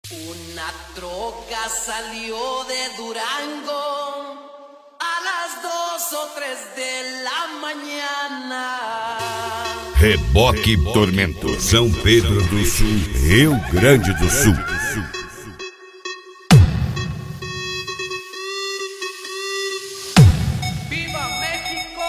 Una troca salió de Durango a las 2 o 3 de la mañana. Reboque Tormento, São Pedro do Sul, Rio Grande do Sul. ¡Viva México!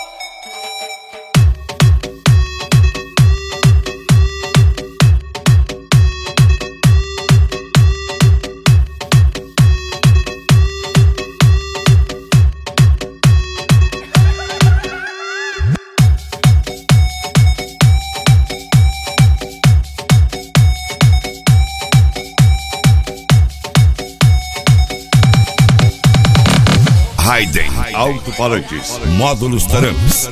Raiden, alto-falantes, módulos Taramps.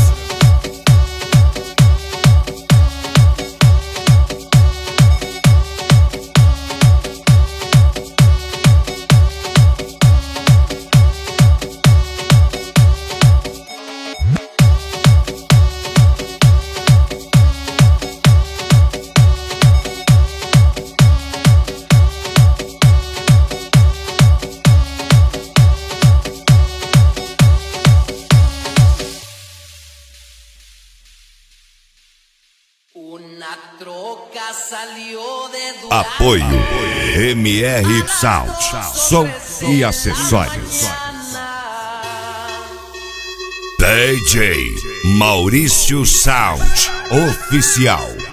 Una troca salió de Durango. Apoio MR Sound, som e acessórios. DJ Maurício Sound Oficial.